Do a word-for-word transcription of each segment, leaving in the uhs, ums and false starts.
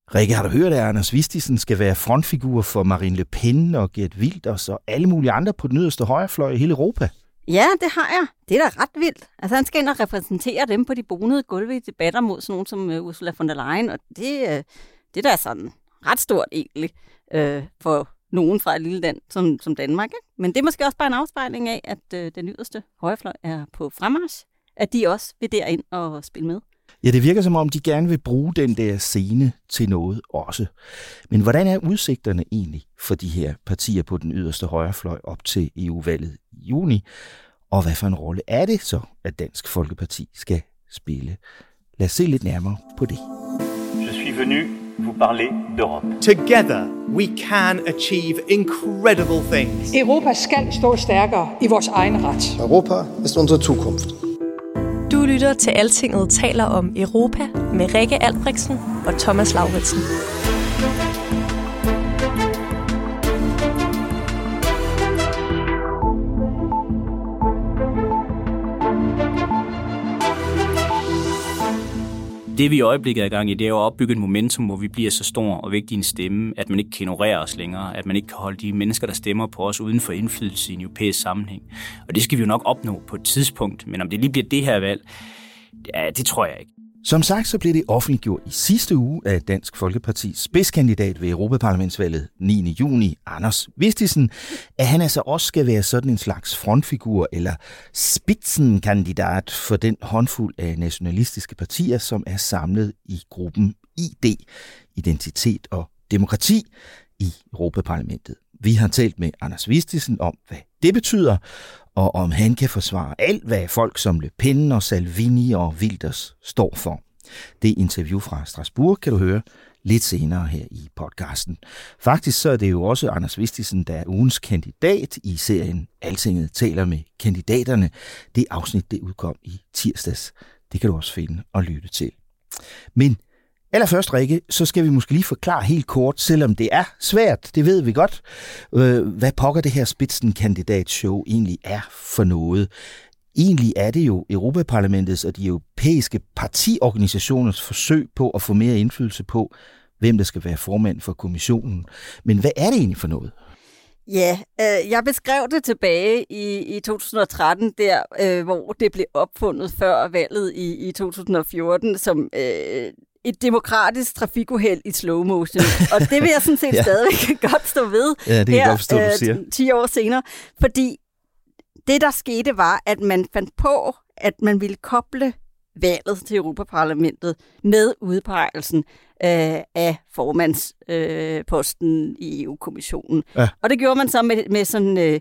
Rikke, har du hørt, at Anders Vistisen skal være frontfigur for Marine Le Pen og Geert Wilders og alle mulige andre på den yderste højrefløj i hele Europa? Ja, det har jeg. Det er da ret vildt. Altså, han skal ind og repræsentere dem på de bonede gulve i debatter mod sådan nogen som uh, Ursula von der Leyen, og det, uh, det er da sådan ret stort egentlig uh, for nogen fra et lille land som, som Danmark. Ikke? Men det er måske også bare en afspejling af, at uh, den yderste højrefløj er på fremmarch, at de også vil derind og spille med. Ja, det virker som om, de gerne vil bruge den der scene til noget også. Men hvordan er udsigterne egentlig for de her partier på den yderste højrefløj op til E U-valget i juni? Og hvad for en rolle er det så, at Dansk Folkeparti skal spille? Lad os se lidt nærmere på det. Je suis venu vous parler d'Europe. Together we can achieve incredible things. Europa skal stå stærkere i vores egen ret. Europa ist unsere Zukunft. Du lytter til Altinget taler om Europa med Rikke Albrechtsen og Thomas Lauritsen. Det vi i øjeblikket er i gang i, det er jo at opbygge et momentum, hvor vi bliver så stor og vigtig en stemme, at man ikke kan ignorere os længere, at man ikke kan holde de mennesker, der stemmer på os uden for indflydelse i en europæisk sammenhæng. Og det skal vi jo nok opnå på et tidspunkt, men om det lige bliver det her valg, ja, det tror jeg ikke. Som sagt, så blev det offentliggjort i sidste uge af Dansk Folkepartis spidskandidat ved Europaparlamentsvalget niende juni, Anders Vistisen, at han altså også skal være sådan en slags frontfigur eller spidsenkandidat for den håndfuld af nationalistiske partier, som er samlet i gruppen I D, Identitet og Demokrati, i Europaparlamentet. Vi har talt med Anders Vistisen om, hvad det betyder, og om han kan forsvare alt, hvad folk som Le Pen og Salvini og Wilders står for. Det interview fra Strasbourg kan du høre lidt senere her i podcasten. Faktisk så er det jo også Anders Vistisen, der er ugens kandidat i serien Altinget taler med kandidaterne. Det afsnit, det udkom i tirsdags. Det kan du også finde og lytte til. Men allerførst, Rikke, så skal vi måske lige forklare helt kort, selvom det er svært, det ved vi godt, hvad pokker det her spidsenkandidatshow egentlig er for noget. Egentlig er det jo Europaparlamentets og de europæiske partiorganisationers forsøg på at få mere indflydelse på, hvem der skal være formand for kommissionen. Men hvad er det egentlig for noget? Ja, øh, jeg beskrev det tilbage i, i to tusind og tretten, der øh, hvor det blev opfundet før valget i, i to tusind og fjorten, som øh, et demokratisk trafikuheld i slow motion. Og det vil jeg sådan set ja. stadigvæk godt stå ved ja, det kan her, godt forstå, du siger. Øh, ti år senere. Fordi det, der skete, var, at man fandt på, at man ville koble valget til Europaparlamentet med udpegelsen øh, af formandsposten øh, i E U-kommissionen. Ja. Og det gjorde man så med, med sådan øh,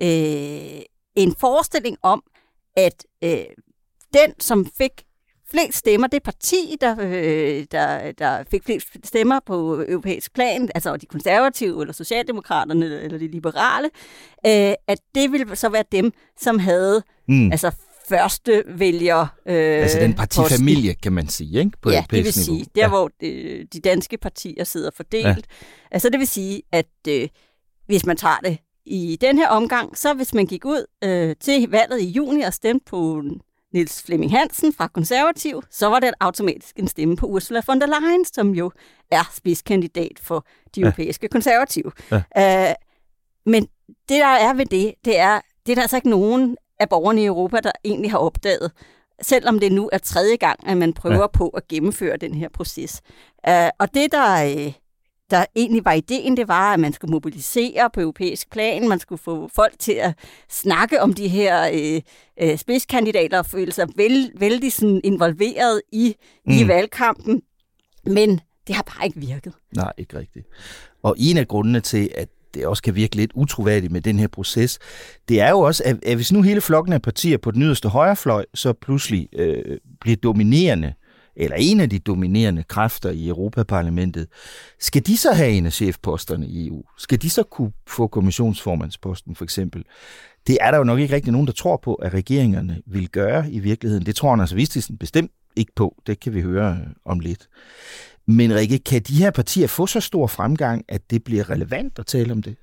øh, en forestilling om, at øh, den, som fik flest stemmer, det parti, der, øh, der, der fik flest stemmer på europæisk plan, altså de konservative, eller socialdemokraterne, eller de liberale, øh, at det ville så være dem, som havde mm. altså første vælger øh, altså den partifamilie, posten. Kan man sige, ikke? På ja, det vil niveau. sige, der ja. hvor de, de danske partier sidder fordelt. Ja. Altså det vil sige, at øh, hvis man tager det i den her omgang, så hvis man gik ud øh, til valget i juni og stemte på Niels Flemming Hansen fra Konservativ, så var det automatisk en stemme på Ursula von der Leyen, som jo er spidskandidat for de ja. europæiske konservative. Ja. Øh, men det, der er ved det, det er, det er der altså ikke nogen af borgerne i Europa, der egentlig har opdaget, selvom det nu er tredje gang, at man prøver ja. på at gennemføre den her proces. Uh, og det, der, uh, der egentlig var ideen, det var, at man skulle mobilisere på europæisk plan, man skulle få folk til at snakke om de her uh, uh, spidskandidater og føle sig vældig, vældig sådan involveret i, mm. i valgkampen, men det har bare ikke virket. Nej, ikke rigtigt. Og en af grundene til, at det også kan virke lidt utroværdigt med den her proces, det er jo også, at, at hvis nu hele flokken af partier på den yderste højrefløj, så pludselig øh, bliver dominerende, eller en af de dominerende kræfter i Europaparlamentet, skal de så have en af chefposterne i E U? Skal de så kunne få kommissionsformandsposten, for eksempel? Det er der jo nok ikke rigtig nogen, der tror på, at regeringerne vil gøre i virkeligheden. Det tror Anders Vistisen bestemt ikke på. Det kan vi høre om lidt. Men Rikke, kan de her partier få så stor fremgang, at det bliver relevant at tale om det?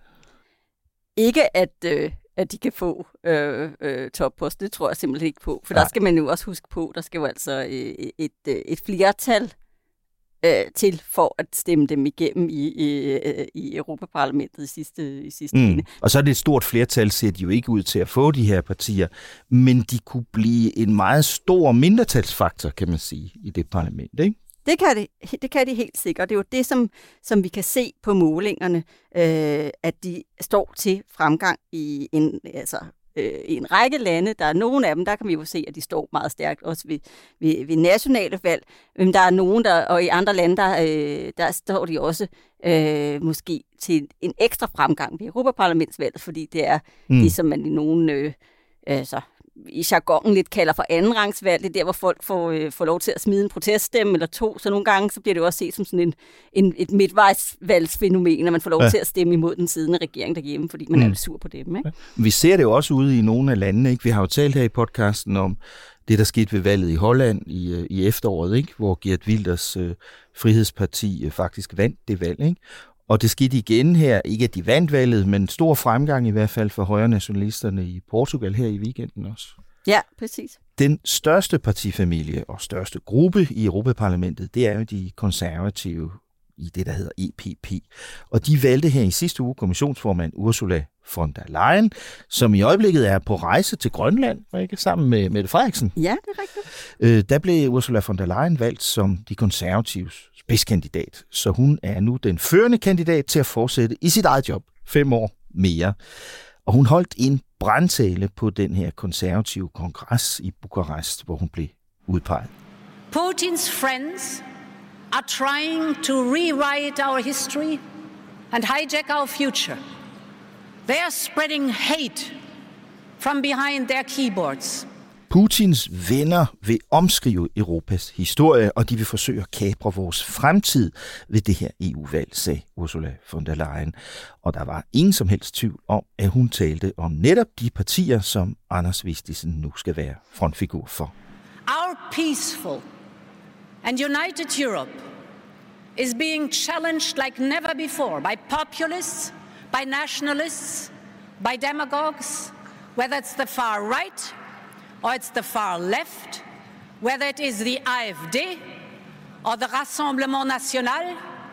Ikke at, øh, at de kan få øh, øh, toppost, det tror jeg simpelthen ikke på. For ja. der skal man jo også huske på, der skal jo altså øh, et, øh, et flertal øh, til for at stemme dem igennem i, i, i Europaparlamentet i sidste, i sidste mm. ende. Og så er det et stort flertal, ser de jo ikke ud til at få de her partier, men de kunne blive en meget stor mindretalsfaktor, kan man sige, i det parlament, ikke? Det kan de, det kan de helt sikkert. Det er jo det, som, som vi kan se på målingerne, øh, at de står til fremgang i en, altså, øh, i en række lande. Der er nogle af dem, der kan vi jo se, at de står meget stærkt, også ved, ved, ved nationale valg. Men der er nogen, der, og i andre lande, der, øh, der står de også øh, måske til en ekstra fremgang ved Europaparlamentsvalget, fordi det er mm. det, som man i nogen... Øh, altså, i jargonen lidt kalder for andenrangsvalg. Det er der, hvor folk får, øh, får lov til at smide en proteststemme eller to. Så nogle gange så bliver det jo også set som sådan en, en, et midtvejsvalgsfænomen, at man får lov ja. til at stemme imod den siddende regering derhjemme, fordi man mm. er lidt sur på dem. Ikke? Vi ser det jo også ude i nogle af landene. Ikke? Vi har jo talt her i podcasten om det, der skete ved valget i Holland i, i efteråret, ikke? Hvor Geert Wilders øh, Frihedsparti øh, faktisk vandt det valg. Ikke? Og det skete igen her, ikke at de vandt valget, men stor fremgang i hvert fald for højre nationalisterne i Portugal her i weekenden også. Ja, præcis. Den største partifamilie og største gruppe i Europaparlamentet, det er jo de konservative i det, der hedder E P P. Og de valgte her i sidste uge kommissionsformand Ursula von der Leyen, som i øjeblikket er på rejse til Grønland, ikke, sammen med Mette Frederiksen. Ja, det er rigtigt. Øh, der blev Ursula von der Leyen valgt som de konservatives spidskandidat, så hun er nu den førende kandidat til at fortsætte i sit eget job fem år mere. Og hun holdt en brandtale på den her konservative kongres i Bukarest, hvor hun blev udpeget. Putin's friends are trying to rewrite our history and hijack our future. They are spreading hate from behind their keyboards. Putins venner vil omskrive Europas historie, og de vil forsøge at kapre vores fremtid ved det her E U-valg, sagde Ursula von der Leyen. Og der var ingen som helst tvivl om, at hun talte om netop de partier, som Anders Vistisen nu skal være frontfigur for. Our peaceful and united Europe is being challenged like never before by populists, by nationalists, by demagogues, whether it's the far right or it's the far left, whether it is the A F D or the Rassemblement National,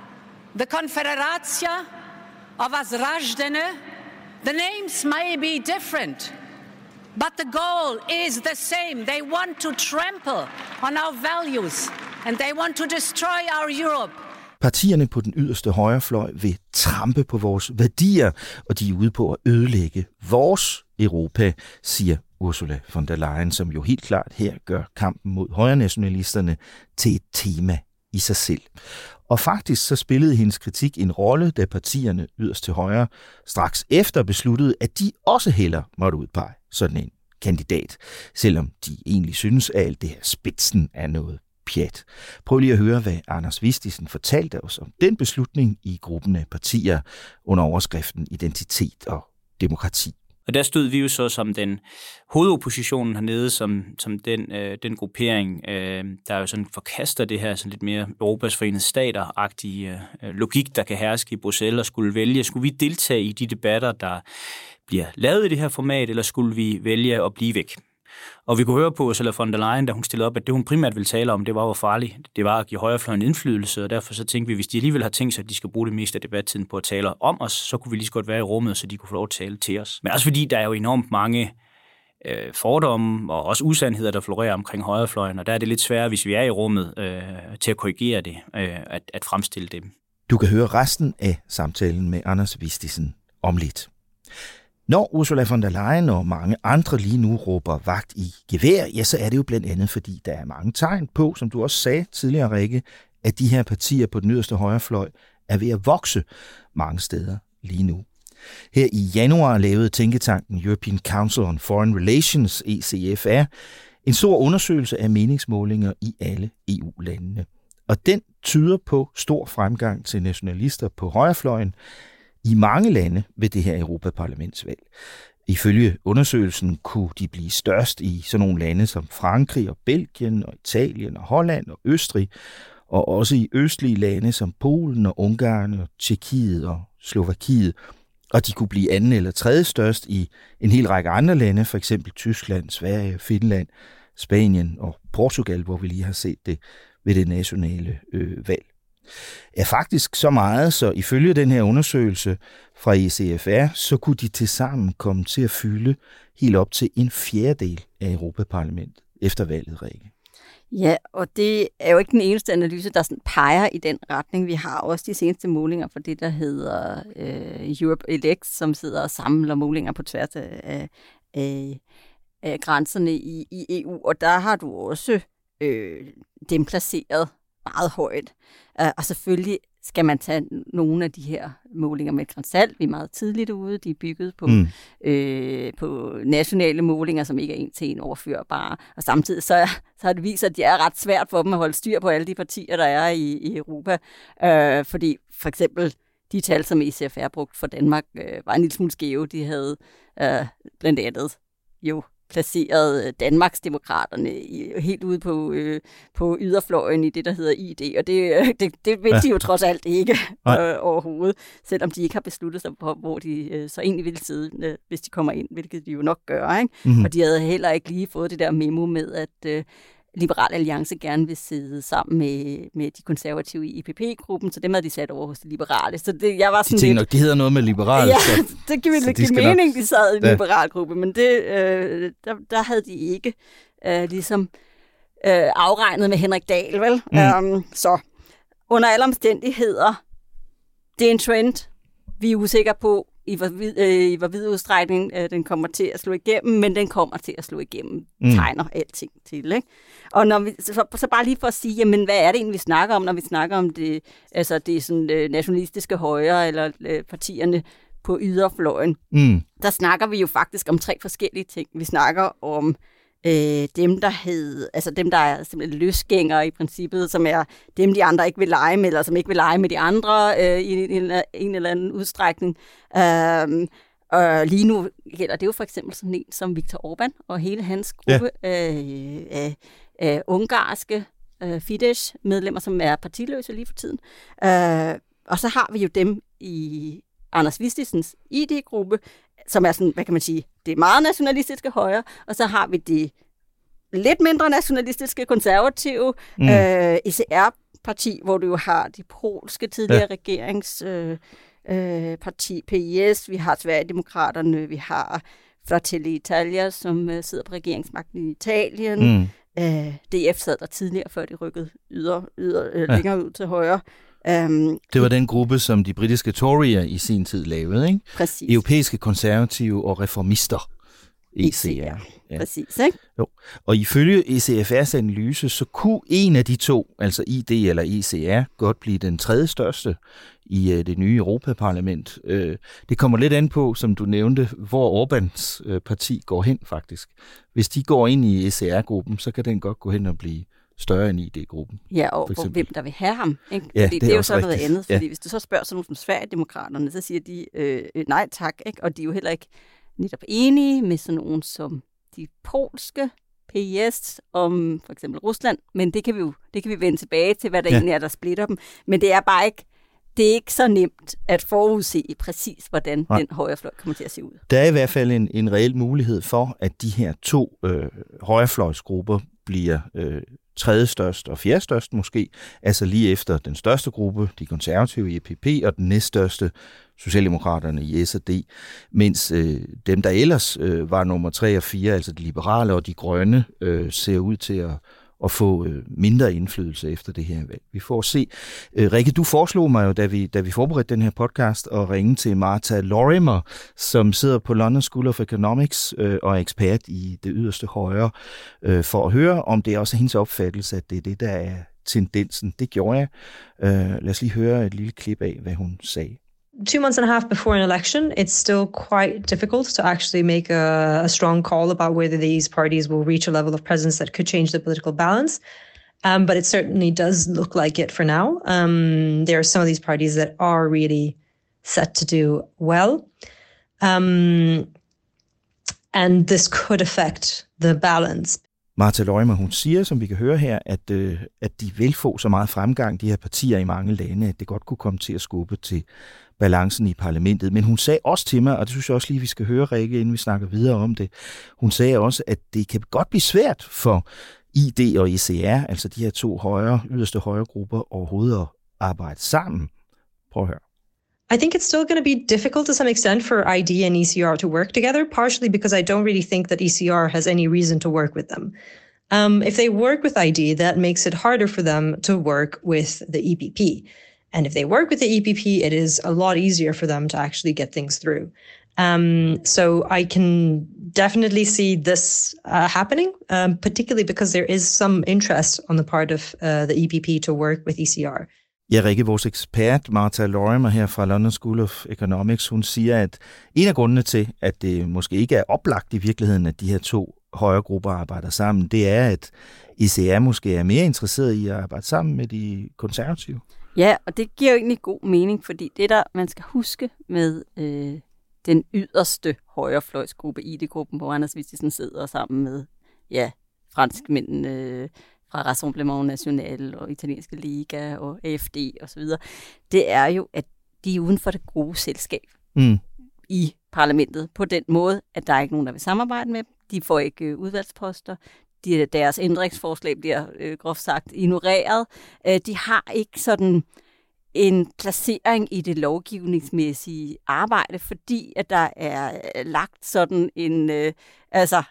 the Confederatia or Vazrajdene. The names may be different, but the goal is the same. They want to trample on our values, and they want to destroy our Europe. Partierne på den yderste højrefløj vil trampe på vores værdier, og de er ude på at ødelægge vores Europa, siger Ursula von der Leyen, som jo helt klart her gør kampen mod højrenationalisterne til et tema i sig selv. Og faktisk så spillede hendes kritik en rolle, da partierne yderst til højre straks efter besluttede, at de også hellere måtte udpege sådan en kandidat, selvom de egentlig synes, at alt det her spidsen er noget pjat. Prøv lige at høre, hvad Anders Vistisen fortalte os om den beslutning i gruppen af partier under overskriften Identitet og Demokrati. Og der stod vi jo så som den hovedoppositionen hernede, som, som den, øh, den gruppering, øh, der jo sådan forkaster det her sådan lidt mere Europas Forenede Stater-agtige øh, logik, der kan herske i Bruxelles, og skulle vælge, skulle vi deltage i de debatter, der bliver lavet i det her format, eller skulle vi vælge at blive væk? Og vi kunne høre på Ursula von der Leyen, da hun stillede op, at det hun primært ville tale om, det var, hvor farligt det var at give højrefløjen indflydelse, og derfor så tænkte vi, hvis de alligevel har tænkt sig, at de skal bruge det meste af debattiden på at tale om os, så kunne vi lige så godt være i rummet, så de kunne få lov at tale til os. Men også fordi der er jo enormt mange øh, fordomme og også usandheder, der florerer omkring højrefløjen, og der er det lidt sværere, hvis vi er i rummet, øh, til at korrigere det, øh, at, at fremstille dem. Du kan høre resten af samtalen med Anders Vistisen om lidt. Når Ursula von der Leyen og mange andre lige nu råber vagt i gevær, ja, så er det jo blandt andet, fordi der er mange tegn på, som du også sagde tidligere, Rikke, at de her partier på den yderste højrefløj er ved at vokse mange steder lige nu. Her i januar lavede tænketanken European Council on Foreign Relations, E C F R, en stor undersøgelse af meningsmålinger i alle E U-landene. Og den tyder på stor fremgang til nationalister på højrefløjen i mange lande ved det her Europaparlamentsvalg. Ifølge undersøgelsen kunne de blive størst i sådan nogle lande som Frankrig og Belgien og Italien og Holland og Østrig, og også i østlige lande som Polen og Ungarn og Tjekkiet og Slovakiet. Og de kunne blive anden eller tredje størst i en hel række andre lande, for eksempel Tyskland, Sverige, Finland, Spanien og Portugal, hvor vi lige har set det ved det nationale øh, valg. Ja, faktisk så meget, så ifølge den her undersøgelse fra E C F R, så kunne de tilsammen komme til at fylde helt op til en fjerdedel af Europaparlamentet efter valget, Rikke. Ja, og det er jo ikke den eneste analyse, der sådan peger i den retning. Vi har også de seneste målinger for det, der hedder øh, Europe Elects, som sidder og samler målinger på tværs af, af, af grænserne i, i E U, og der har du også øh, dem placeret meget højt. Uh, og selvfølgelig skal man tage nogle af de her målinger med et gran salt. Vi er meget tidligt ude. De er bygget på, mm. øh, på nationale målinger, som ikke er en til en overførbare. Og samtidig så, så har det vist, at det er ret svært for dem at holde styr på alle de partier, der er i, i Europa. Uh, fordi for eksempel de tal, som E C F R brugt for Danmark, uh, var en lille smule skæve. De havde uh, blandt andet jo placeret Danmarksdemokraterne helt ude på, øh, på yderfløjen i det, der hedder I D, og det, det, det vil de jo trods alt ikke øh, overhovedet, selvom de ikke har besluttet sig på, hvor de øh, så egentlig ville sidde, øh, hvis de kommer ind, hvilket de jo nok gør, ikke? Mm-hmm. Og de havde heller ikke lige fået det der memo med, at øh, Liberal Alliance gerne vil sidde sammen med, med de konservative i E P P-gruppen, så dem havde de sat over hos de liberale. Så det, jeg var sådan de tænkte lidt... nok, de hedder noget med liberale. Ja, så, det giver lidt de mening, nok... de sad i en ja. liberal gruppe, men det, øh, der, der havde de ikke øh, ligesom øh, afregnet med Henrik Dahl, vel? Mm. Um, så under alle omstændigheder, det er en trend, vi er usikre på, i hvor vid, øh, i hvor vid udstrækning øh, den kommer til at slå igennem, men den kommer til at slå igennem, mm. tegner alting til, ikke? Og når vi, så, så bare lige for at sige, jamen hvad er det egentlig, vi snakker om, når vi snakker om det, altså det sådan øh, nationalistiske højre, eller øh, partierne på yderfløjen, mm. der snakker vi jo faktisk om tre forskellige ting. Vi snakker om øh, dem, der hed, altså dem, der er simpelthen løsgængere i princippet, som er dem, de andre ikke vil lege med, eller som ikke vil lege med de andre øh, i en, en eller anden udstrækning. Øh, og lige nu gælder det jo for eksempel sådan en som Viktor Orbán og hele hans gruppe ja. øh, af, af ungarske øh, Fidesz-medlemmer, som er partiløse lige for tiden. Øh, og så har vi jo dem i Anders Vistisens I D-gruppe, som er sådan, hvad kan man sige, det er meget nationalistiske højre, og så har vi det lidt mindre nationalistiske konservative mm. øh, E C R-parti, hvor du jo har de polske tidligere ja. regerings... Øh, Øh, parti P I S, vi har Sverigedemokraterne, vi har Fratelli Italia, som øh, sidder på regeringsmagten i Italien. Mm. Øh, D F sad der tidligere, før de rykkede yder, yder, øh, ja. længere ud til højre. Um, det var den gruppe, som de britiske Tory'er i sin tid lavede, ikke? Præcis. Europæiske konservative og reformister. E C R. Ja. Præcis, ikke? Jo. Og ifølge E C F R's analyse, så kunne en af de to, altså I D eller E C R, godt blive den tredje største i uh, det nye Europaparlament. Uh, det kommer lidt an på, som du nævnte, hvor Orbáns uh, parti går hen faktisk. Hvis de går ind i E C R-gruppen, så kan den godt gå hen og blive større end I D-gruppen. Ja, og for hvem der vil have ham. Ikke? Fordi ja, det, det er jo så rigtigt. Noget andet. Fordi ja. hvis du så spørger sådan nogle som Sverigedemokraterne, så siger de øh, nej tak, ikke? Og de er jo heller ikke netop enige med sådan nogen som de polske P I S om for eksempel Rusland, men det kan vi jo det kan vi vende tilbage til, hvad der ja. egentlig er, der splitter dem. Men det er bare ikke det er ikke så nemt at forudse præcis, hvordan Nej. den højrefløj kommer til at se ud. Der er i hvert fald en, en reel mulighed for, at de her to øh, højrefløjsgrupper bliver øh, tredje størst og fjerde størst måske, altså lige efter den største gruppe, de konservative i E P P, og den næststørste, Socialdemokraterne i S og D, mens øh, dem, der ellers øh, var nummer tre og fire, altså de liberale og de grønne, øh, ser ud til at, at få øh, mindre indflydelse efter det her valg. Vi får se. Øh, Rikke, du foreslog mig jo, da vi, da vi forberedte den her podcast, at ringe til Martha Lorimer, som sidder på London School of Economics øh, og er ekspert i det yderste højre, øh, for at høre, om det er også hendes opfattelse, at det er det, der er tendensen. Det gjorde jeg. Øh, lad os lige høre et lille klip af, hvad hun sagde. Two months and a half before an election, it's still quite difficult to actually make a, a strong call about whether these parties will reach a level of presence that could change the political balance. Um, but it certainly does look like it for now. Um, there are some of these parties that are really set to do well. Um, and this could affect the balance. Martha Lorimer, hun siger, som vi kan høre her, at, øh, at de vil få så meget fremgang, de her partier i mange lande, at det godt kunne komme til at skubbe til balancen i parlamentet. Men hun sagde også til mig, og det synes jeg også lige, vi skal høre, Rikke, inden vi snakker videre om det, hun sagde også, at det kan godt blive svært for I D og E C R, altså de her to højre, yderste højre grupper, overhovedet at, arbejde sammen? Prøv at høre. I think it's still going to be difficult to some extent for I D and E C R to work together, partially because I don't really think that E C R has any reason to work with them. Um, if they work with I D, that makes it harder for them to work with the E P P. And if they work with the E P P, it is a lot easier for them to actually get things through. Um, so I can definitely see this uh, happening, um, particularly because there is some interest on the part of uh, the E P P to work with E C R. Ja, Rikke, vores ekspert Martha Lorimer her fra London School of Economics, hun siger, at en af grundene til, at det måske ikke er oplagt i virkeligheden, at de her to højre grupper arbejder sammen, det er, at E C R måske er mere interesseret i at arbejde sammen med de konservative. Ja, og det giver jo egentlig god mening, fordi det der, man skal huske med øh, den yderste højrefløjsgruppe, I D-gruppen, hvor Anders Vistisen sidder sammen med ja, franskmændene øh, fra Rassemblement National og Italienske Liga og A F D osv., det er jo, at de er uden for det gode selskab mm. i parlamentet på den måde, at der er ikke nogen, der vil samarbejde med dem. De får ikke øh, udvalgsposter. De, deres ændringsforslag bliver øh, groft sagt ignoreret. Øh, de har ikke sådan en placering i det lovgivningsmæssige arbejde, fordi at der er lagt sådan en øh, altså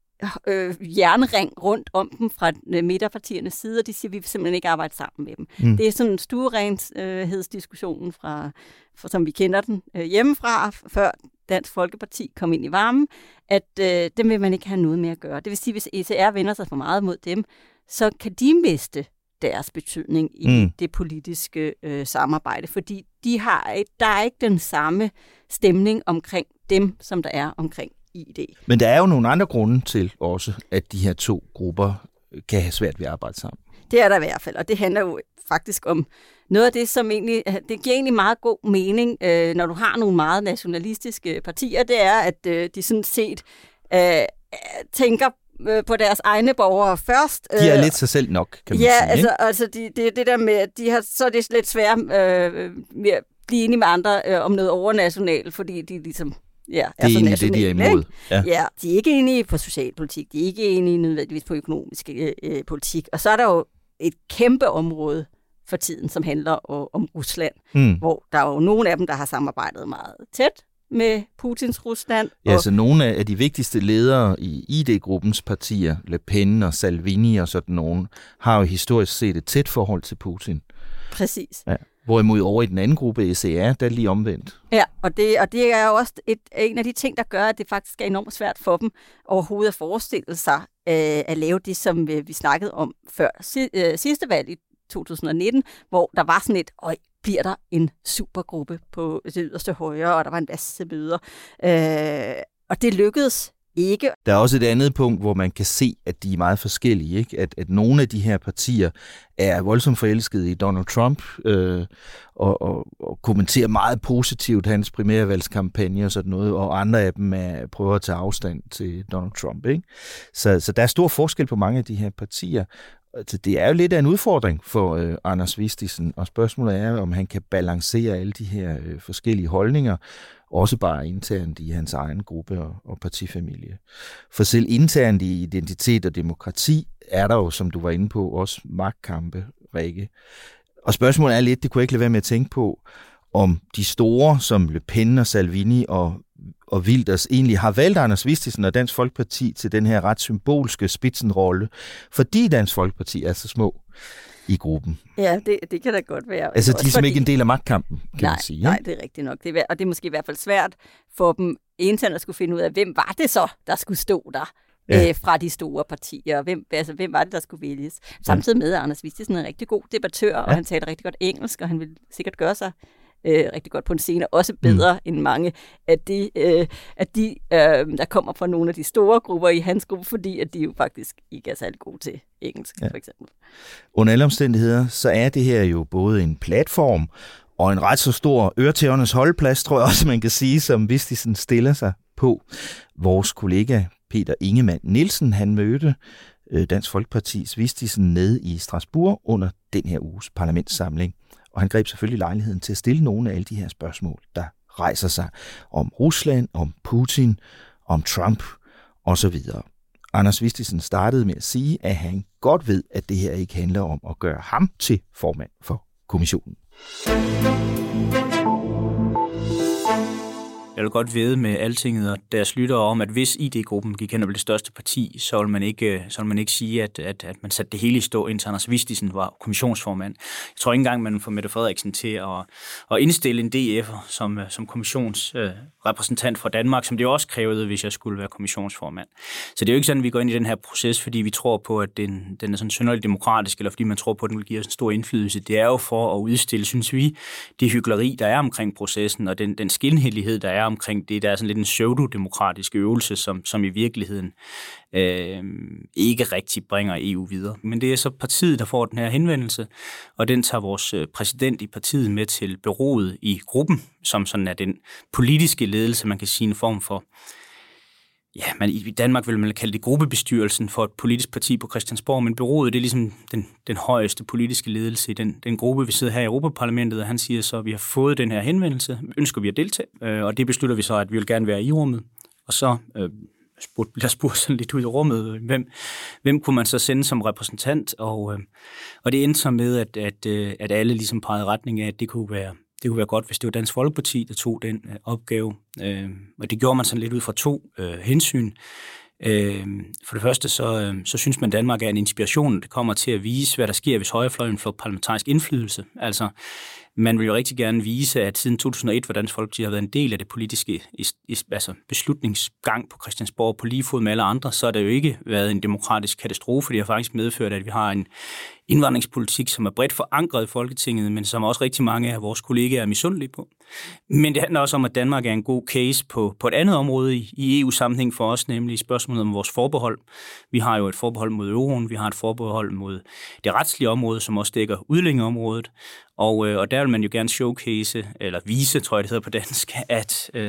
øh, jernring rundt om dem fra midterpartiernes side, og de siger, at vi vil simpelthen ikke arbejde sammen med dem. Mm. Det er sådan en stuerenhedsdiskussionen, fra, fra, som vi kender den øh, hjemmefra, før Dansk Folkeparti kom ind i varmen, at øh, dem vil man ikke have noget med at gøre. Det vil sige, hvis E C R vender sig for meget mod dem, så kan de miste deres betydning i mm. det politiske øh, samarbejde, fordi de har et, der er ikke den samme stemning omkring dem, som der er omkring I D. Men der er jo nogle andre grunde til også, at de her to grupper kan have svært ved at arbejde sammen. Det er der i hvert fald, og det handler jo faktisk om noget af det, som egentlig, det giver egentlig meget god mening, øh, når du har nogle meget nationalistiske partier, det er, at øh, de sådan set øh, tænker øh, på deres egne borgere først. De er øh, lidt sig selv nok, kan man ja, sige. Ja, altså, altså det de, det der med, at de har, så er det lidt svært øh, med at blive enige med andre øh, om noget overnationalt, fordi de ligesom ja, det er egentlig det, de er imod. Ja. ja, de er ikke enige på socialpolitik, de er ikke enige nødvendigvis på økonomisk øh, politik, og så er der jo et kæmpe område for tiden, som handler om Rusland, mm. hvor der er jo nogle af dem, der har samarbejdet meget tæt med Putins Rusland. Ja, og så nogle af de vigtigste ledere i I D-gruppens partier, Le Pen og Salvini og sådan nogen, har jo historisk set et tæt forhold til Putin. Præcis. Ja. Hvorimod over i den anden gruppe, E C R, der er lige omvendt. Ja, og det, og det er jo også et, en af de ting, der gør, at det faktisk er enormt svært for dem overhovedet at forestille sig øh, at lave det, som vi snakkede om før si, øh, sidste valg i to tusind nitten, hvor der var sådan et, øj, bliver der en supergruppe på det yderste højre, og der var en masse møder. Øh, og det lykkedes ikke. Der er også et andet punkt, hvor man kan se, at de er meget forskellige. Ikke? At, at nogle af de her partier er voldsomt forelskede i Donald Trump øh, og, og, og kommenterer meget positivt hans primærvalgskampagne og sådan noget, og andre af dem er, prøver at tage afstand til Donald Trump. Ikke? Så, så der er stor forskel på mange af de her partier. Det er jo lidt af en udfordring for øh, Anders Vistisen, og spørgsmålet er, om han kan balancere alle de her øh, forskellige holdninger, også bare internt i hans egen gruppe og, og partifamilie. For selv internt i identitet og demokrati er der jo, som du var inde på, også magtkampe, Rikke. Og spørgsmålet er lidt, det kunne jeg ikke lade være med at tænke på, om de store, som Le Pen og Salvini og og Wilders egentlig har valgt Anders Vistisen og Dansk Folkeparti til den her ret symbolske spidsenrolle, fordi Dansk Folkeparti er så små i gruppen. Ja, det, det kan da godt være. Altså, de er simpelthen fordi ikke en del af magtkampen, kan nej, man sige. Nej, det er rigtigt nok. Det er, og det er måske i hvert fald svært for dem internt at skulle finde ud af, hvem var det så, der skulle stå der ja. øh, fra de store partier. Hvem, altså, hvem var det, der skulle vælges? Samtidig med, at Anders Vistisen er en rigtig god debattør, ja. og han taler rigtig godt engelsk, og han vil sikkert gøre sig Øh, rigtig godt på en scene, også bedre mm. end mange af de, øh, af de øh, der kommer fra nogle af de store grupper i hans gruppe, fordi at de jo faktisk ikke er særlig gode til engelsk, ja. for eksempel. Under alle omstændigheder, så er det her jo både en platform og en ret så stor øretævernes holdplads, tror jeg også, man kan sige, som Vistisen stiller sig på. Vores kollega Peter Ingemann Nielsen, han mødte øh, Dansk Folkepartis Vistisen nede i Strasbourg under den her uges parlamentssamling. Og han greb selvfølgelig lejligheden til at stille nogle af alle de her spørgsmål, der rejser sig om Rusland, om Putin, om Trump osv. Anders Vistisen startede med at sige, at han godt ved, at det her ikke handler om at gøre ham til formand for kommissionen. Jeg vil godt vide med Altinget og deres lyttere om, at hvis I D-gruppen gik hen og blev det største parti, så vil man ikke, så vil man ikke sige, at, at, at man satte det hele i stå, indtil Anders Vistisen var kommissionsformand. Jeg tror ikke engang, man får Mette Frederiksen til at, at indstille en D F'er som, som kommissionsrepræsentant for Danmark, som det også krævede, hvis jeg skulle være kommissionsformand. Så det er jo ikke sådan, at vi går ind i den her proces, fordi vi tror på, at den, den er sådan synderligt demokratisk, eller fordi man tror på, at den vil give os en stor indflydelse. Det er jo for at udstille, synes vi, det hykleri, der er omkring processen, og den, den skinhellighed, der er omkring det, der er sådan lidt en pseudodemokratisk øvelse, som, som i virkeligheden øh, ikke rigtig bringer E U videre. Men det er så partiet, der får den her henvendelse, og den tager vores præsident i partiet med til bureauet i gruppen, som sådan er den politiske ledelse, man kan sige en form for. Ja, man, i Danmark vil man kalde det gruppebestyrelsen for et politisk parti på Christiansborg, men bureauet, det er ligesom den, den højeste politiske ledelse i den, den gruppe. Vi sidder her i Europaparlamentet, og han siger så, at vi har fået den her henvendelse, ønsker vi at deltage, øh, og det beslutter vi så, at vi vil gerne være i rummet. Og så øh, spurgte, jeg spurgte sådan lidt ud i rummet, hvem, hvem kunne man så sende som repræsentant, og, øh, og det endte så med, at, at, at alle ligesom pegede retning af, at det kunne være Det kunne være godt, hvis det var Dansk Folkeparti, der tog den øh, opgave. Øh, og det gjorde man sådan lidt ud fra to øh, hensyn. Øh, for det første, så, øh, så synes man, at Danmark er en inspiration, der kommer til at vise, hvad der sker, hvis højrefløjen får parlamentarisk indflydelse. Altså, man vil jo rigtig gerne vise, at siden to tusind og et, hvor Dansk Folkeparti har været en del af det politiske altså beslutningsgang på Christiansborg på lige fod med alle andre, så har der jo ikke været en demokratisk katastrofe. Det har faktisk medført, at vi har en indvandringspolitik, som er bredt forankret i Folketinget, men som også rigtig mange af vores kollegaer er misundelige på. Men det handler også om, at Danmark er en god case på, på et andet område i, i E U-sammenhæng for os, nemlig spørgsmålet om vores forbehold. Vi har jo et forbehold mod euroen, vi har et forbehold mod det retslige område, som også dækker udlændingeområdet, og, øh, og der vil man jo gerne showcase, eller vise, tror jeg det hedder på dansk, at, øh,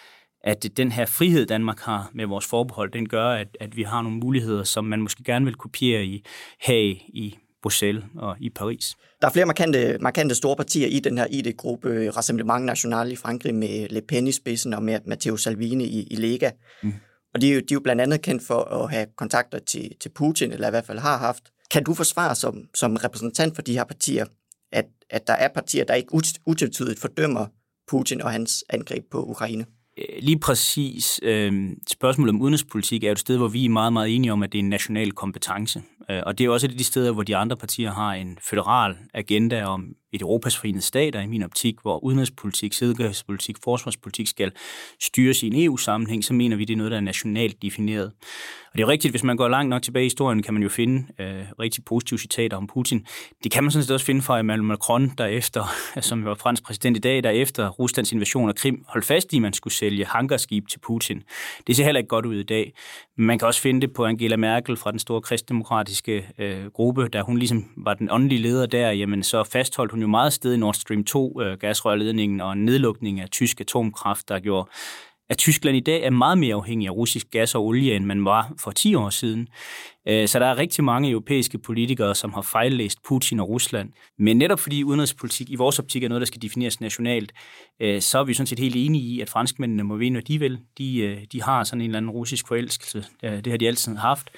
at den her frihed, Danmark har med vores forbehold, den gør, at, at vi har nogle muligheder, som man måske gerne vil kopiere i Haag, i Bruxelles og i Paris. Der er flere markante, markante store partier i den her I D-gruppe, Rassemblement National i Frankrig med Le Pen i spidsen og med Matteo Salvini i, i Lega. Mm. Og de er, jo, de er jo blandt andet kendt for at have kontakter til, til Putin, eller i hvert fald har haft. Kan du forsvare som, som repræsentant for de her partier, at, at der er partier, der ikke utvetydigt fordømmer Putin og hans angreb på Ukraine? Lige præcis. Øh, spørgsmålet om udenrigspolitik er jo et sted, hvor vi er meget, meget enige om, at det er en national kompetence. Øh, og det er også et af de steder, hvor de andre partier har en føderal agenda om et Europas forenede stater, i min optik, hvor udenrigspolitik, sikkerhedspolitik, forsvarspolitik skal styres i en E U-sammenhæng, så mener vi, det er noget, der er nationalt defineret. Og det er jo rigtigt, hvis man går langt nok tilbage i historien, kan man jo finde øh, rigtig positive citater om Putin. Det kan man sådan set også finde fra Emmanuel Macron, der efter, som var fransk præsident i dag, der efter Ruslands invasion af Krim, holdt fast i, at man skulle sælge hangarskib til Putin. Det ser heller ikke godt ud i dag. Man kan også finde det på Angela Merkel fra den store kristendemokratiske øh, gruppe, der hun ligesom var den åndelige leder der, jamen så fastholdt hun jo meget sted i Nord Stream to øh, gasrørledningen og en nedlukning af tysk atomkraft, der gjorde, at Tyskland i dag er meget mere afhængig af russisk gas og olie, end man var for ti år siden. Øh, så der er rigtig mange europæiske politikere, som har fejllæst Putin og Rusland. Men netop fordi udenrigspolitik i vores optik er noget, der skal defineres nationalt, øh, så er vi sådan set helt enige i, at franskmændene må vinde, hvad de vil. De, øh, de har sådan en eller anden russisk forelskelse. Det har de altid haft.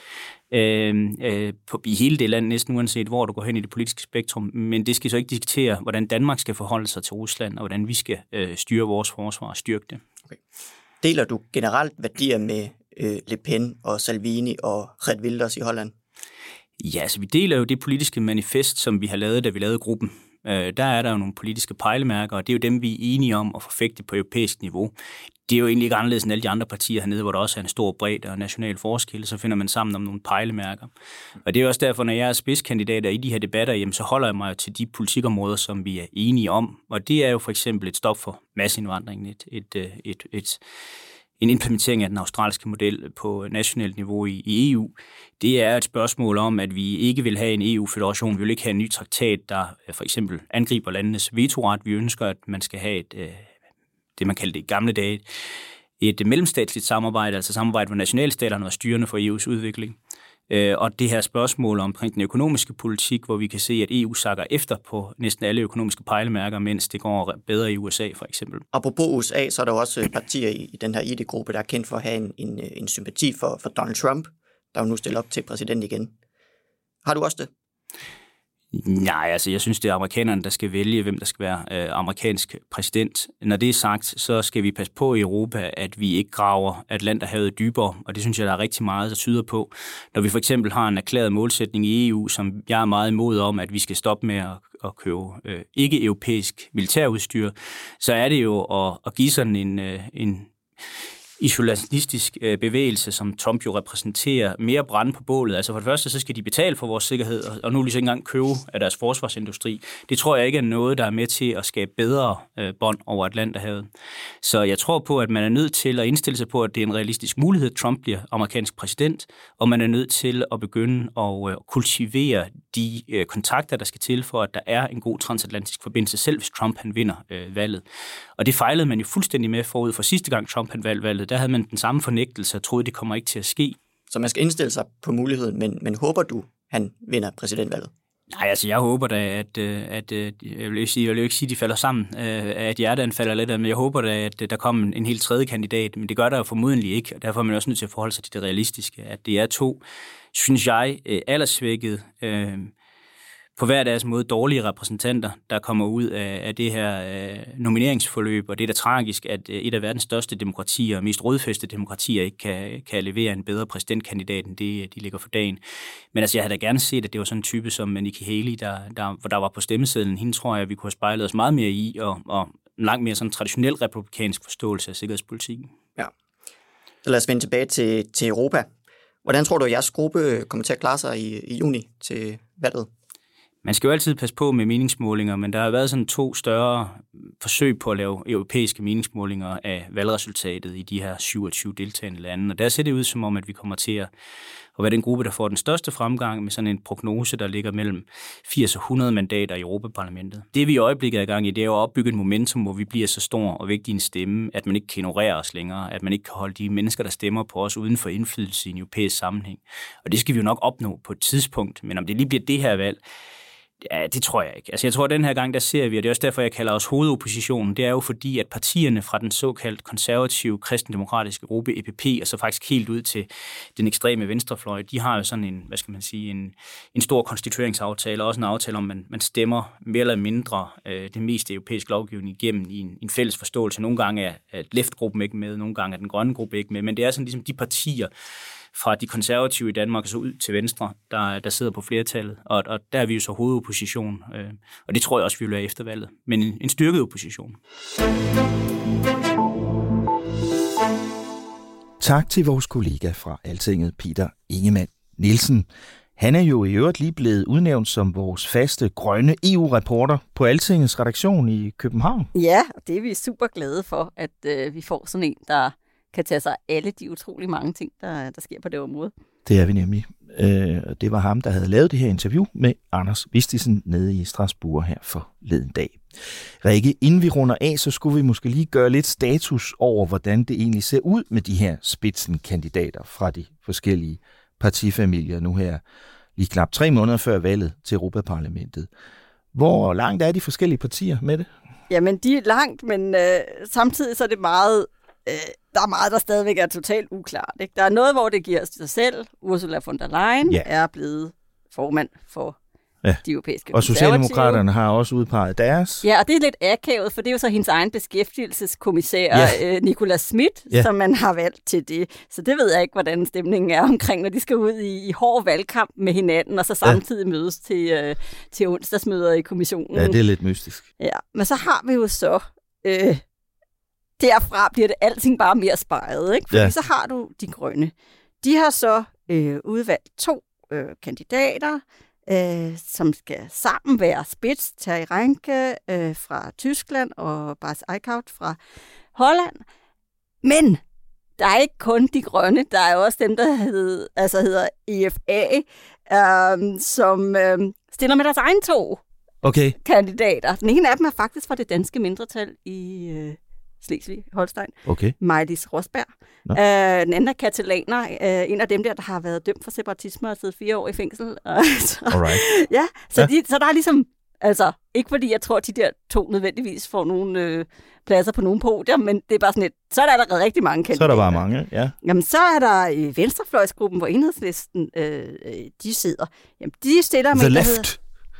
Øh, øh, på, i hele det land, næsten uanset hvor du går hen i det politiske spektrum, men det skal så ikke diktere, hvordan Danmark skal forholde sig til Rusland, og hvordan vi skal øh, styre vores forsvar og styrke det. Okay. Deler du generelt værdier med øh, Le Pen og Salvini og Geert Wilders i Holland? Ja, altså vi deler jo det politiske manifest, som vi har lavet, da vi lavede gruppen. Øh, der er der jo nogle politiske pejlemærker, og det er jo dem, vi er enige om at forfægte på europæisk niveau. Det er jo egentlig ikke anderledes end alle de andre partier hernede, hvor der også er en stor bredde og national forskel, så finder man sammen om nogle pejlemærker. Og det er også derfor, når jeg er spidskandidater i de her debatter, jamen, så holder jeg mig til de politikområder, som vi er enige om. Og det er jo for eksempel et stop for masseindvandringen, et, et, et, et, et, en implementering af den australske model på nationalt niveau i, i E U. Det er et spørgsmål om, at vi ikke vil have en E U-federation. Vi vil ikke have en ny traktat, der for eksempel angriber landenes vetoret. Vi ønsker, at man skal have et det man kaldte det i gamle dage, et mellemstatsligt samarbejde, altså samarbejde, hvor nationalstaterne var styrende for E U's udvikling. Og det her spørgsmål omkring den økonomiske politik, hvor vi kan se, at E U sakker efter på næsten alle økonomiske pejlemærker, mens det går bedre i U S A for eksempel. Apropos U S A, så er der også partier i den her I D-gruppe, der er kendt for at have en, en, en sympati for, for Donald Trump, der jo nu stiller op til præsident igen. Har du også det? Nej, altså jeg synes, det er amerikanerne, der skal vælge, hvem der skal være øh, amerikansk præsident. Når det er sagt, så skal vi passe på i Europa, at vi ikke graver Atlanterhavet dybere, og det synes jeg, der er rigtig meget, der tyder på. Når vi for eksempel har en erklæret målsætning i E U, som jeg er meget imod om, at vi skal stoppe med at, at købe øh, ikke-europæisk militærudstyr, så er det jo at, at give sådan en... Øh, en isolationistisk bevægelse, som Trump jo repræsenterer, mere brænde på bålet. Altså for det første, så skal de betale for vores sikkerhed, og nu lige så ikke engang købe af deres forsvarsindustri. Det tror jeg ikke er noget, der er med til at skabe bedre bånd over Atlanterhavet. Så jeg tror på, at man er nødt til at indstille sig på, at det er en realistisk mulighed, at Trump bliver amerikansk præsident, og man er nødt til at begynde at kultivere de kontakter, der skal til for, at der er en god transatlantisk forbindelse, selv hvis Trump han vinder øh, valget. Og det fejlede man jo fuldstændig med forud for sidste gang Trump han vandt valget. Der havde man den samme fornægtelse og troede, det kommer ikke til at ske. Så man skal indstille sig på muligheden, men, men håber du, han vinder præsidentvalget? Nej, altså jeg håber da, at, at, at jeg, vil ikke sige, jeg vil ikke sige, at de falder sammen, at hjertet falder lidt, men jeg håber da, at der kommer en helt tredje kandidat, men det gør der jo formodentlig ikke, og derfor er man også nødt til at forholde sig til det realistiske, at det er to, synes jeg, alderssvækkede, øh, på hver deres måde dårlige repræsentanter, der kommer ud af, af det her øh, nomineringsforløb, og det er da tragisk, at et af verdens største demokratier, og mest rodfæstede demokratier, ikke kan, kan levere en bedre præsidentkandidat, end det, de ligger for dagen. Men altså, jeg havde da gerne set, at det var sådan en type som Nikki Haley, der, der, der var på stemmesedlen. Hende tror jeg, at vi kunne have spejlet os meget mere i, og, og langt mere sådan traditionel republikansk forståelse af sikkerhedspolitikken. Ja. Så lad os vende tilbage til, til Europa. Hvordan tror du, at jeres gruppe kommer til at klare sig i, i juni til valget? Man skal jo altid passe på med meningsmålinger, men der har været sådan to større forsøg på at lave europæiske meningsmålinger af valgresultatet i de her syvogtyve deltagende lande. Og der ser det ud som om, at vi kommer til at være den gruppe, der får den største fremgang med sådan en prognose, der ligger mellem firs og hundrede mandater i Europaparlamentet. Det vi i øjeblikket er i gang i, det er jo at opbygge et momentum, hvor vi bliver så stor og vigtig en stemme, at man ikke kan ignorere os længere, at man ikke kan holde de mennesker, der stemmer på os uden for indflydelse i en europæisk sammenhæng. Og det skal vi jo nok opnå på et tidspunkt, men om det lige bliver det her valg, ja, det tror jeg ikke. Altså jeg tror, at den her gang, der ser vi, og det er også derfor, jeg kalder os hovedoppositionen, det er jo fordi, at partierne fra den såkaldt konservative, kristendemokratiske gruppe, E P P, og så faktisk helt ud til den ekstreme venstrefløj, de har jo sådan en, hvad skal man sige, en, en stor konstitueringsaftale, og også en aftale om, at man, man stemmer mere eller mindre øh, det meste europæiske lovgivning igennem i en, en fælles forståelse. Nogle gange er, er leftgruppen ikke med, nogle gange er den grønne gruppe ikke med, men det er sådan ligesom de partier, fra de konservative i Danmark og så ud til venstre, der, der sidder på flertallet. Og, og der er vi jo så hovedopposition. Øh, og det tror jeg også, vi vil være efter valget. Men en, en styrket opposition. Tak til vores kollega fra Altinget, Peter Ingemann Nielsen. Han er jo i øvrigt lige blevet udnævnt som vores faste grønne E U-reporter på Altingets redaktion i København. Ja, og det er vi super glade for, at øh, vi får sådan en, der kan tage sig alle de utrolig mange ting, der, der sker på det område. Det er vi nemlig. Øh, det var ham, der havde lavet det her interview med Anders Vistisen nede i Strasbourg her forleden dag. Rikke, inden vi runder af, så skulle vi måske lige gøre lidt status over, hvordan det egentlig ser ud med de her spidsenkandidater fra de forskellige partifamilier nu her, lige knap tre måneder før valget til Europaparlamentet. Hvor langt er de forskellige partier med det? Jamen, de er langt, men øh, samtidig så er det meget... Der er meget, der stadigvæk er totalt uklart. Ikke? Der er noget, hvor det giver sig selv. Ursula von der Leyen ja. er blevet formand for ja. de europæiske og Socialdemokraterne har også udpeget deres. Ja, og det er lidt akavet, for det er jo så hendes egen beskæftigelseskommissær, ja. øh, Nicolas Schmidt, ja. som man har valgt til det. Så det ved jeg ikke, hvordan stemningen er omkring, når de skal ud i, i hård valgkamp med hinanden, og så samtidig ja. mødes til, øh, til onsdagsmøder i kommissionen. Ja, det er lidt mystisk. Ja, men så har vi jo så... Øh, Derfra bliver det alting bare mere spejet, ikke? Fordi ja. så har du de grønne. De har så øh, udvalgt to øh, kandidater, øh, som skal sammen være Spitz, Terry Reinke øh, fra Tyskland og Bas Eickhout fra Holland. Men der er ikke kun de grønne, der er også dem, der hed, altså hedder E F A, øh, som øh, stiller med deres egen to okay. kandidater. Den ene af dem er faktisk fra det danske mindretal i... Øh, Slesvig-Holstein. Okay. Majlis Rosberg. No. Øh, den anden er katalaner. Øh, en af dem der, der har været dømt for separatisme og siddet fire år i fængsel. Alright. ja, så, ja. De, så der er ligesom, altså, ikke fordi jeg tror, at de der to nødvendigvis får nogle øh, pladser på nogle podier, men det er bare sådan et, så er der allerede rigtig mange kandidater. Så er der bare mange, ja. Jamen, så er der i venstrefløjsgruppen, hvor Enhedslisten, øh, de sidder. Jamen, de stiller med... The left.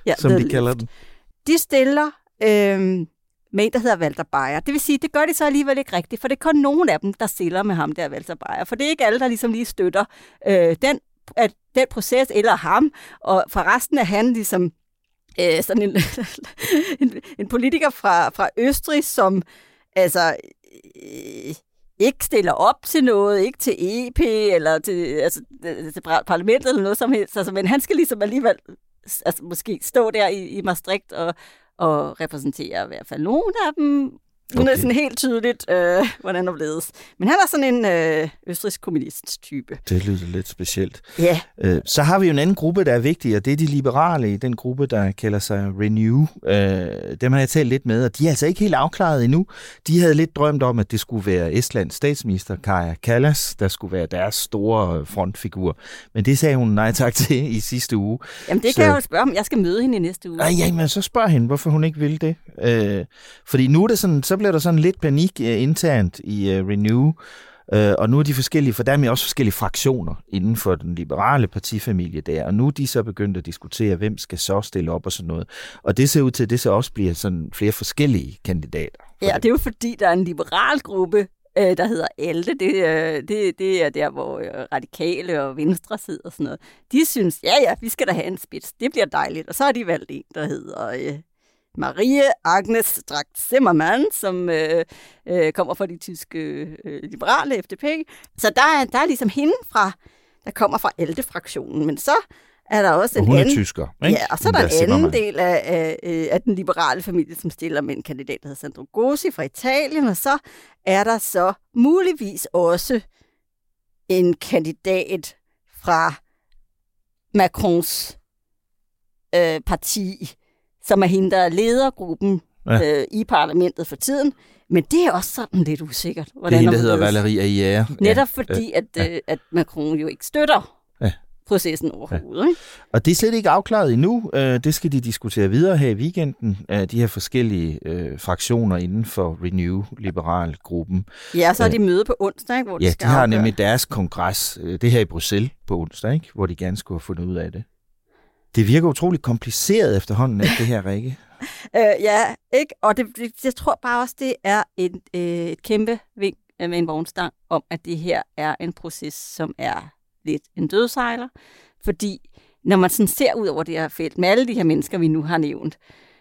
ja, som The de kalder Left. den. De stiller øh, med en, der hedder Walter Beyer. Det vil sige, det gør de så alligevel ikke rigtigt, for det er kun nogen af dem, der stiller med ham der, Walter Beyer. For det er ikke alle, der ligesom lige støtter øh, den, at, den proces eller ham, og for resten er han ligesom øh, sådan en, en, en politiker fra, fra Østrig, som altså øh, ikke stiller op til noget, ikke til E P eller til, altså, til parlamentet eller noget som helst, altså, men han skal ligesom alligevel altså, måske stå der i, i Maastricht og, og repræsentere i hvert fald nogle af dem. Hun okay. er sådan helt tydeligt, øh, hvordan det blevet. Men han er sådan en øh, østrigsk kommunist-type. Det lyder lidt specielt. Ja. Øh, så har vi jo en anden gruppe, der er vigtig, og det er de liberale i den gruppe, der kalder sig Renew. Øh, dem har jeg talt lidt med, og de er altså ikke helt afklaret endnu. De havde lidt drømt om, at det skulle være Estlands statsminister, Kaja Kallas, der skulle være deres store frontfigur. Men det sagde hun nej tak til i sidste uge. Jamen det så... kan jeg jo spørge om. Jeg skal møde hende i næste uge. Ej, ja, men så spørg hende, hvorfor hun ikke vil det. Øh, fordi nu er det sådan, så bliver der sådan lidt panik uh, internt i uh, Renew, uh, og nu er de forskellige, for der er også forskellige fraktioner inden for den liberale partifamilie der, og nu er de så begyndt at diskutere, hvem skal så stille op og sådan noget. Og det ser ud til, at det så også bliver sådan flere forskellige kandidater. Ja, det. det er jo fordi, der er en liberal gruppe, øh, der hedder ALDE. Det, øh, det, det er der, hvor øh, radikale og venstre sidder og sådan noget. De synes, ja ja, vi skal da have en spids. Det bliver dejligt. Og så har de valgt en, der hedder... Øh, Marie Agnes Strack-Zimmermann, som øh, øh, kommer fra de tyske øh, liberale F D P. Så der er, der er ligesom hende, fra, der kommer fra ALDE-fraktionen. Men så er der også og en hun anden... er tysker, ikke? Ja, og så er der en anden del af, af, af den liberale familie, som stiller med en kandidat, der hedder Sandro Gossi fra Italien. Og så er der så muligvis også en kandidat fra Macrons øh, parti, som er hende, der er ledergruppen ja. øh, i parlamentet for tiden. Men det er også sådan lidt usikkert. Det er hende, der hedder Valérie Ayer. Netop ja. fordi, at, ja. øh, at Macron jo ikke støtter ja. processen overhovedet. Ja. Ikke? Og det er slet ikke afklaret endnu. Det skal de diskutere videre her i weekenden, de her forskellige øh, fraktioner inden for Renew-liberal-gruppen. Ja, så har de møde på onsdag, ikke, hvor de ja, skal de har afgøre. nemlig deres kongres, det her i Bruxelles på onsdag, ikke, hvor de gerne skulle have fundet ud af det. Det virker utroligt kompliceret efterhånden, ikke, det her, Rikke? øh, ja, ikke? Og det, det, jeg tror bare også, det er et, øh, et kæmpe vink med en vognstang om, at det her er en proces, som er lidt en dødsejler. Fordi når man sådan ser ud over det her felt, med alle de her mennesker, vi nu har nævnt,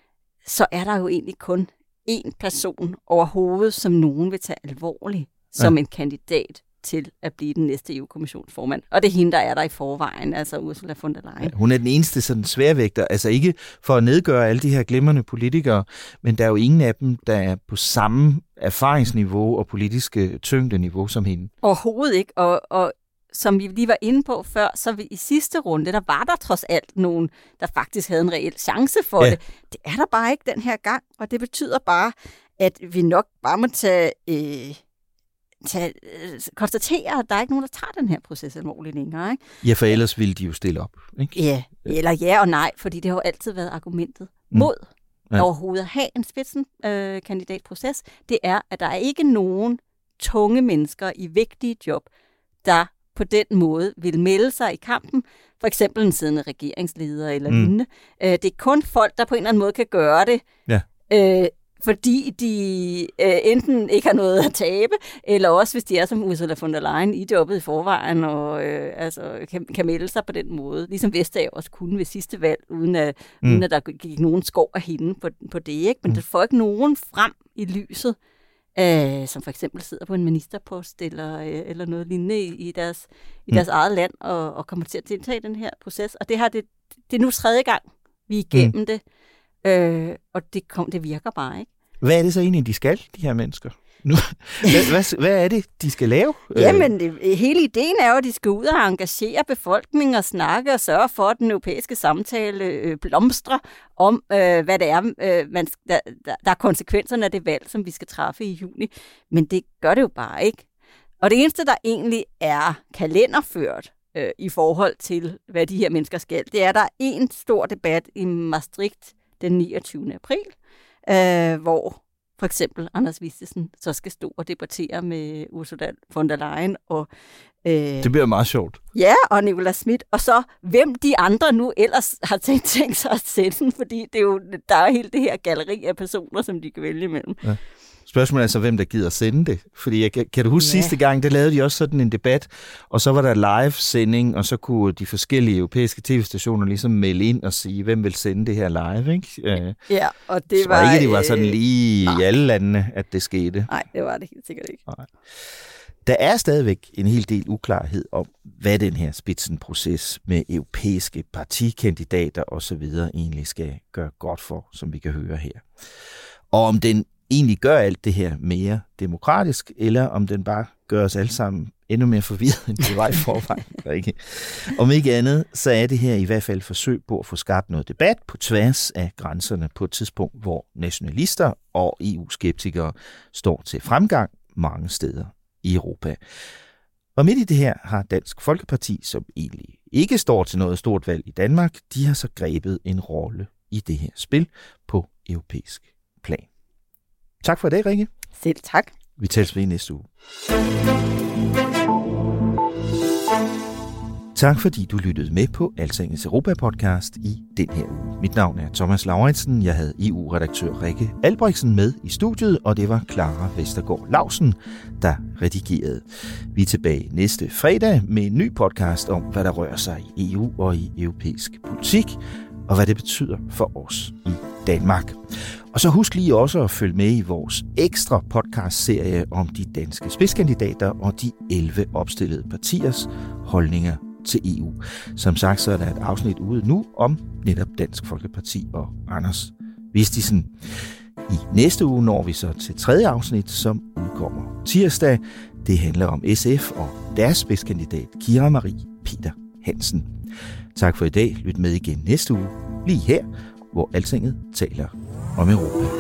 så er der jo egentlig kun én person overhovedet, som nogen vil tage alvorligt som ja. en kandidat til at blive den næste E U-kommissionsformand. Og det er hende, der er der i forvejen, altså Ursula von der Leyen. Ja, hun er den eneste sådan sværvægter, altså ikke for at nedgøre alle de her glimrende politikere, men der er jo ingen af dem, der er på samme erfaringsniveau og politiske tyngdeniveau som hende. Overhovedet ikke, og, og som vi lige var inde på før, så vi, i sidste runde, der var der trods alt nogen, der faktisk havde en reel chance for ja. det. Det er der bare ikke den her gang, og det betyder bare, at vi nok bare må tage... Øh, Til, øh, konstatere, at der er ikke nogen, der tager den her proces alvorligt længere. Ikke? Ja, for ellers ville de jo stille op. Ikke? Ja, eller ja og nej, fordi det har jo altid været argumentet mm. mod ja. overhovedet at have en spidsenkandidatproces. Øh, det er, at der er ikke nogen tunge mennesker i vigtige job, der på den måde vil melde sig i kampen. For eksempel en siddende regeringsleder eller mm. lignende. Øh, det er kun folk, der på en eller anden måde kan gøre det. Ja. Øh, fordi de øh, enten ikke har noget at tabe, eller også hvis de er som Ursula von der Leyen i jobbet i forvejen, og øh, altså, kan, kan melde sig på den måde. Ligesom Vestager også kunne ved sidste valg, uden at, mm. uden at der gik nogen skov af hende på, på det. Ikke? Men mm. der får ikke nogen frem i lyset, øh, som for eksempel sidder på en ministerpost, eller, øh, eller noget lignende i, i, deres, i mm. deres eget land, og, og kommer til at deltage i den her proces. Og det, her, det, det er nu tredje gang, vi er igennem mm. det. Øh, og det, kom, det virker bare ikke. Hvad er det så egentlig, de skal, de her mennesker? Nu, hvad, hvad, hvad er det, de skal lave? Jamen, det, hele ideen er jo, at de skal ud og engagere befolkningen og snakke og sørge for, at den europæiske samtale øh, blomstrer om, øh, hvad det er, øh, man, der, der er konsekvenserne af det valg, som vi skal træffe i juni. Men det gør det jo bare ikke. Og det eneste, der egentlig er kalenderført, øh, i forhold til, hvad de her mennesker skal, det er, at der er en stor debat i Maastricht den niogtyvende april, øh, hvor for eksempel Anders Vistisen så skal stå og debattere med Ursula von der Leyen og Øh, det bliver meget sjovt. Ja, og Nicolas Schmidt, og så hvem de andre nu ellers har tænkt, tænkt sig at sende, fordi det er jo, der er helt det her galleri af personer, som de kan vælge imellem. Ja. Spørgsmålet er så, hvem der gider sende det. Fordi jeg, kan du huske ja. sidste gang, der lavede de også sådan en debat, og så var der live-sending, og så kunne de forskellige europæiske tv-stationer ligesom melde ind og sige, hvem vil sende det her live, ikke? Ja, og det så var... ikke, det var sådan lige øh, i alle landene, at det skete. Nej, det var det helt sikkert ikke. Nej. Der er stadigvæk en hel del uklarhed om, hvad den her spidsenproces med europæiske partikandidater osv. egentlig skal gøre godt for, som vi kan høre her. Og om den egentlig gør alt det her mere demokratisk, eller om den bare gør os alle sammen endnu mere forvirret, end det var i forvejen. Ikke? Om ikke andet, så er det her i hvert fald forsøg på at få skabt noget debat på tværs af grænserne på et tidspunkt, hvor nationalister og E U-skeptikere står til fremgang mange steder i Europa. Og midt i det her har Dansk Folkeparti, som egentlig ikke står til noget stort valg i Danmark, de har så grebet en rolle i det her spil på europæisk plan. Tak for i dag, Rikke. Selv tak. Vi tales ved i næste uge. Tak fordi du lyttede med på Altingets Europa-podcast i den her uge. Mit navn er Thomas Lauritsen. Jeg havde E U-redaktør Rikke Albrechtsen med i studiet, og det var Clara Vestergaard Lausen, der redigerede. Vi er tilbage næste fredag med en ny podcast om, hvad der rører sig i E U og i europæisk politik, og hvad det betyder for os i Danmark. Og så husk lige også at følge med i vores ekstra podcast-serie om de danske spidskandidater og de elleve opstillede partiers holdninger til E U. Som sagt, så er der et afsnit ude nu om netop Dansk Folkeparti og Anders Vistisen. I næste uge når vi så til tredje afsnit, som udkommer tirsdag. Det handler om S F og deres spidskandidat Kira Marie Peter Hansen. Tak for i dag. Lyt med igen næste uge, lige her, hvor Altinget taler om Europa.